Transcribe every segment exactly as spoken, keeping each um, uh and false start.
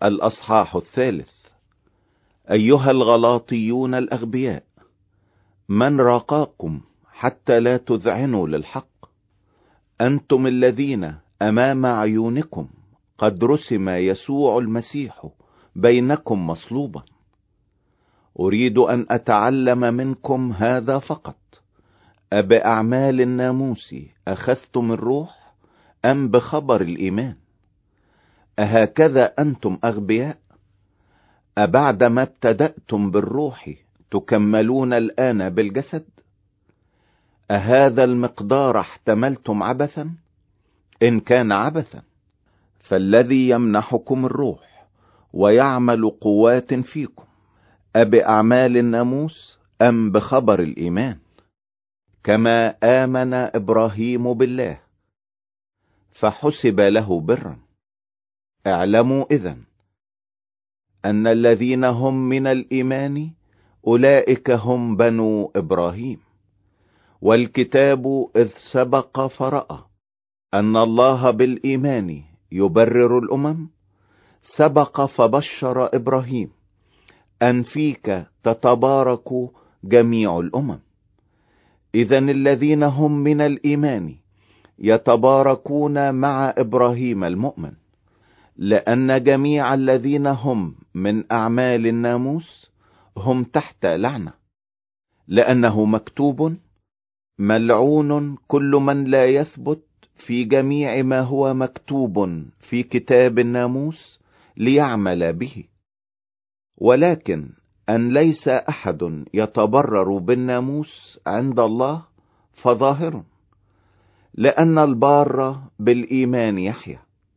الأصحاح الثالث. أيها الغلاطيون الأغبياء، من راقاكم حتى لا تذعنوا للحق؟ أنتم الذين أمام عيونكم قد رسم يسوع المسيح بينكم مصلوبا. أريد أن أتعلم منكم هذا فقط: أبأعمال الناموس أخذتم الروح أم بخبر الإيمان؟ أهكذا أنتم أغبياء؟ أبعدما ابتدأتم بالروح تكملون الآن بالجسد؟ أهذا المقدار احتملتم عبثا؟ إن كان عبثا، فالذي يمنحكم الروح ويعمل قوات فيكم أبأعمال الناموس أم بخبر الإيمان؟ كما آمن إبراهيم بالله فحسب له برا. اعلموا إذن أن الذين هم من الإيمان أولئك هم بنو إبراهيم. والكتاب إذ سبق فرأى أن الله بالإيمان يبرر الأمم، سبق فبشر إبراهيم أن فيك تتبارك جميع الأمم. إذن الذين هم من الإيمان يتباركون مع إبراهيم المؤمن، لأن جميع الذين هم من أعمال الناموس هم تحت لعنة، لأنه مكتوب: ملعون كل من لا يثبت في جميع ما هو مكتوب في كتاب الناموس ليعمل به. ولكن أن ليس أحد يتبرر بالناموس عند الله فظاهر، لأن البار بالإيمان يحيى.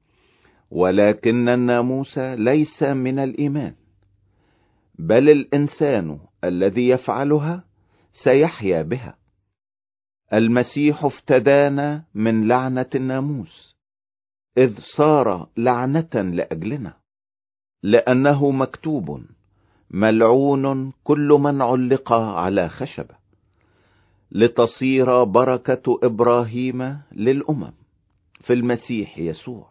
ولكن الناموس ليس من الإيمان، بل الإنسان الذي يفعلها سيحيا بها. المسيح افتدانا من لعنة الناموس، إذ صار لعنة لأجلنا، لأنه مكتوب: ملعون كل من علق على خشبة، لتصير بركة إبراهيم للأمم في المسيح يسوع،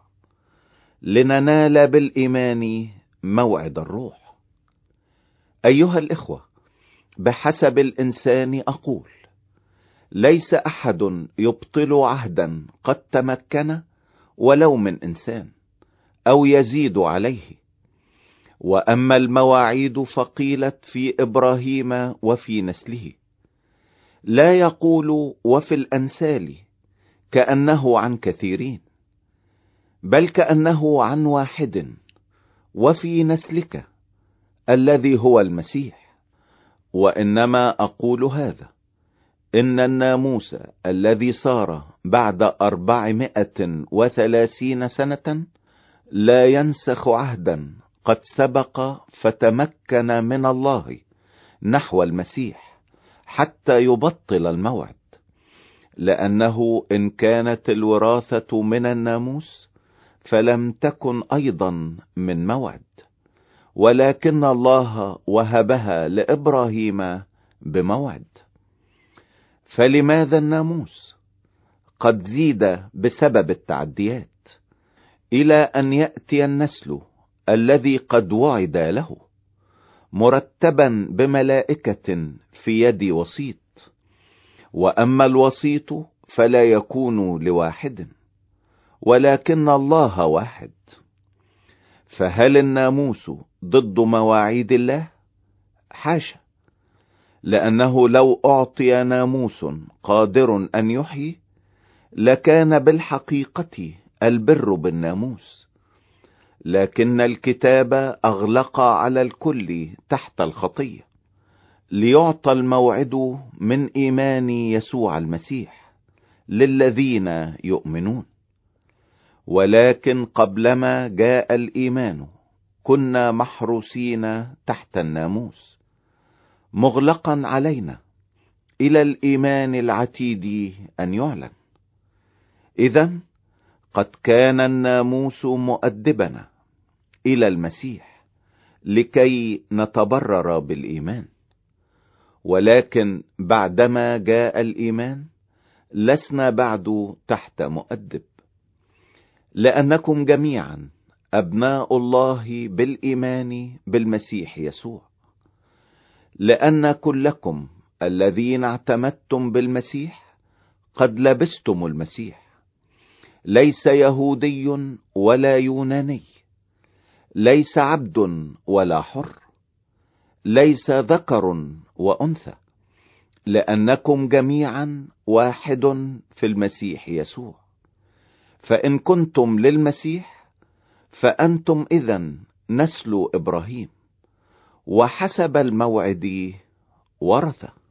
لننال بالإيمان موعد الروح. أيها الإخوة، بحسب الإنسان أقول: ليس أحد يبطل عهدا قد تمكن ولو من إنسان أو يزيد عليه. وأما المواعيد فقيلت في إبراهيم وفي نسله، لا يقول وفي الأنسال كأنه عن كثيرين، بل كأنه عن واحد: وفي نسلك الذي هو المسيح. وإنما أقول هذا: إن الناموس الذي صار بعد أربعمائة وثلاثين سنة لا ينسخ عهدا قد سبق فتمكن من الله نحو المسيح حتى يبطل الموعد. لأنه إن كانت الوراثة من الناموس فلم تكن أيضا من موعد، ولكن الله وهبها لإبراهيم بموعد. فلماذا الناموس؟ قد زيد بسبب التعديات، إلى أن يأتي النسل الذي قد وعد له، مرتبا بملائكة في يد وسيط. وأما الوسيط فلا يكون لواحد، ولكن الله واحد. فهل الناموس ضد مواعيد الله؟ حاشا، لأنه لو أعطي ناموس قادر أن يحيي لكان بالحقيقة البر بالناموس. لكن الكتاب أغلق على الكل تحت الخطية، ليعطى الموعد من إيمان يسوع المسيح للذين يؤمنون. ولكن قبلما جاء الإيمان كنا محروسين تحت الناموس، مغلقا علينا إلى الإيمان العتيد أن يعلن. إذن قد كان الناموس مؤدبنا إلى المسيح لكي نتبرر بالإيمان. ولكن بعدما جاء الإيمان لسنا بعد تحت مؤدب، لأنكم جميعا أبناء الله بالإيمان بالمسيح يسوع، لأن كلكم الذين اعتمدتم بالمسيح قد لبستم المسيح، ليس يهودي ولا يوناني، ليس عبد ولا حر، ليس ذكر وأنثى، لأنكم جميعا واحد في المسيح يسوع. فإن كنتم للمسيح فأنتم إذن نسل إبراهيم، وحسب الموعد ورثة.